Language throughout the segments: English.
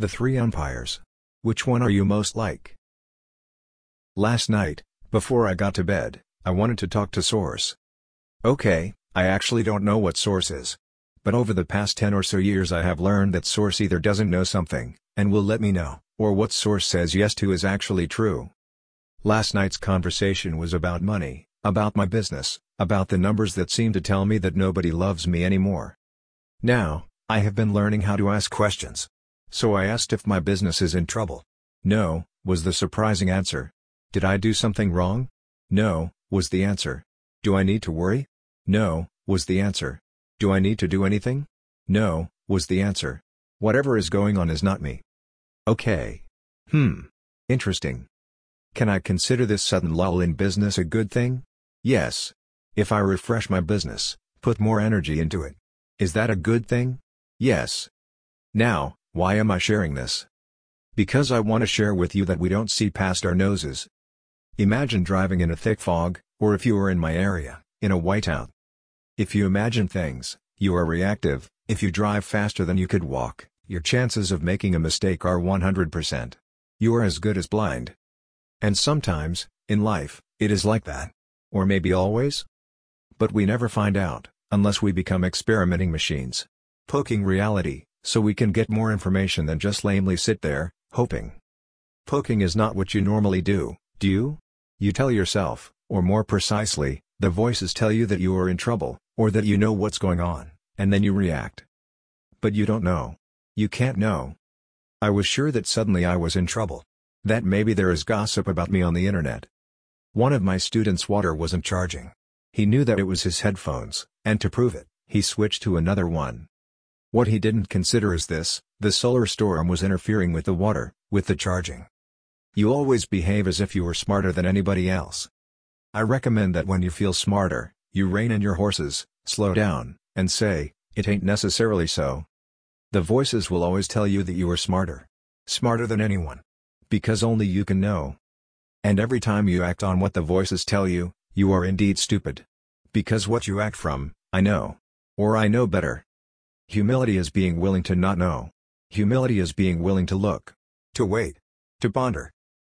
The three umpires. Which one are you most like? Last night, before I got to bed, I wanted to talk to Source. Okay, I actually don't know what Source is. But over the past 10 or so years I have learned that Source either doesn't know something, and will let me know, or what Source says yes to is actually true. Last night's conversation was about money, about my business, about the numbers that seem to tell me that nobody loves me anymore. Now, I have been learning how to ask questions. So I asked if my business is in trouble. No, was the surprising answer. Did I do something wrong? No, was the answer. Do I need to worry? No, was the answer. Do I need to do anything? No, was the answer. Whatever is going on is not me. Okay. Interesting. Can I consider this sudden lull in business a good thing? Yes. If I refresh my business, put more energy into it. Is that a good thing? Yes. Now, why am I sharing this? Because I want to share with you that we don't see past our noses. Imagine driving in a thick fog, or if you were in my area, in a whiteout. If you imagine things, you are reactive. If you drive faster than you could walk, your chances of making a mistake are 100%. You are as good as blind. And sometimes, in life, it is like that. Or maybe always? But we never find out, unless we become experimenting machines. Poking reality, so we can get more information than just lamely sit there, hoping. Poking is not what you normally do you? You tell yourself, or more precisely, the voices tell you that you are in trouble, or that you know what's going on, and then you react. But you don't know. You can't know. I was sure that suddenly I was in trouble. That maybe there is gossip about me on the internet. One of my students' water wasn't charging. He knew that it was his headphones, and to prove it, he switched to another one. What he didn't consider is this: the solar storm was interfering with the water, with the charging. You always behave as if you were smarter than anybody else. I recommend that when you feel smarter, you rein in your horses, slow down, and say, "It ain't necessarily so." The voices will always tell you that you are smarter. Smarter than anyone. Because only you can know. And every time you act on what the voices tell you, you are indeed stupid. Because what you act from, I know. Or I know better. Humility is being willing to not know. Humility is being willing to look. To wait. To ponder.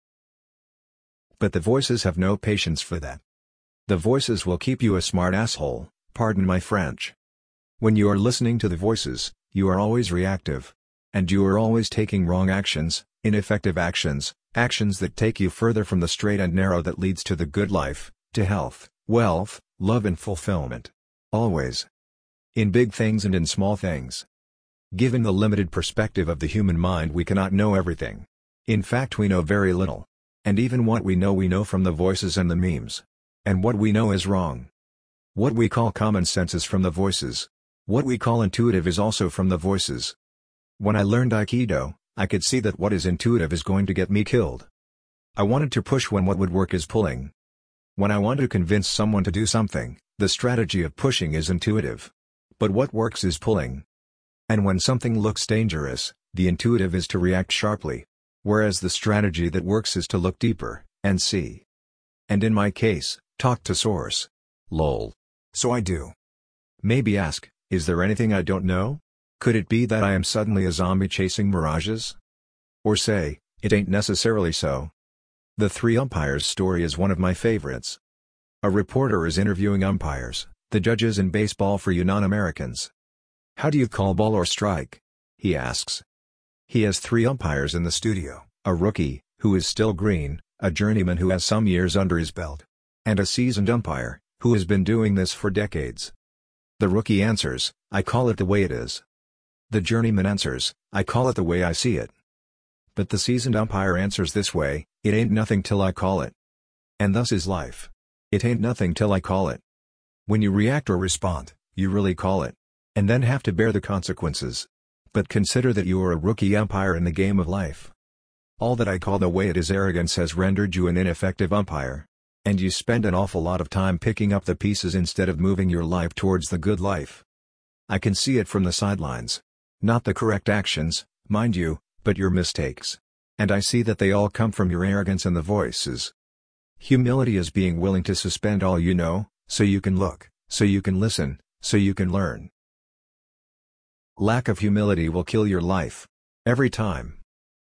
But the voices have no patience for that. The voices will keep you a smart asshole, pardon my French. When you are listening to the voices, you are always reactive. And you are always taking wrong actions, ineffective actions, actions that take you further from the straight and narrow that leads to the good life, to health, wealth, love and fulfillment. Always. In big things and in small things. Given the limited perspective of the human mind, we cannot know everything. In fact, we know very little. And even what we know from the voices and the memes. And what we know is wrong. What we call common sense is from the voices. What we call intuitive is also from the voices. When I learned Aikido, I could see that what is intuitive is going to get me killed. I wanted to push when what would work is pulling. When I want to convince someone to do something, the strategy of pushing is intuitive. But what works is pulling. And when something looks dangerous, the intuitive is to react sharply. Whereas the strategy that works is to look deeper, and see. And in my case, talk to Source. Lol. So I do. Maybe ask, is there anything I don't know? Could it be that I am suddenly a zombie chasing mirages? Or say, it ain't necessarily so. The three umpires story is one of my favorites. A reporter is interviewing umpires, the judges in baseball for you non-Americans. How do you call ball or strike? He asks. He has three umpires in the studio, a rookie, who is still green, a journeyman who has some years under his belt, and a seasoned umpire, who has been doing this for decades. The rookie answers, "I call it the way it is." The journeyman answers, "I call it the way I see it." But the seasoned umpire answers this way, "It ain't nothing till I call it." And thus is life. It ain't nothing till I call it. When you react or respond, you really call it. And then have to bear the consequences. But consider that you are a rookie umpire in the game of life. All that I call the way it is arrogance has rendered you an ineffective umpire. And you spend an awful lot of time picking up the pieces instead of moving your life towards the good life. I can see it from the sidelines. Not the correct actions, mind you, but your mistakes. And I see that they all come from your arrogance and the voices. Humility is being willing to suspend all you know, so you can look, so you can listen, so you can learn. Lack of humility will kill your life. Every time.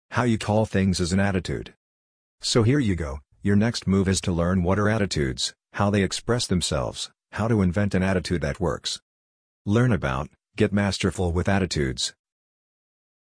How you call things is an attitude. So here you go, your next move is to learn what are attitudes, how they express themselves, how to invent an attitude that works. Learn about, get masterful with attitudes,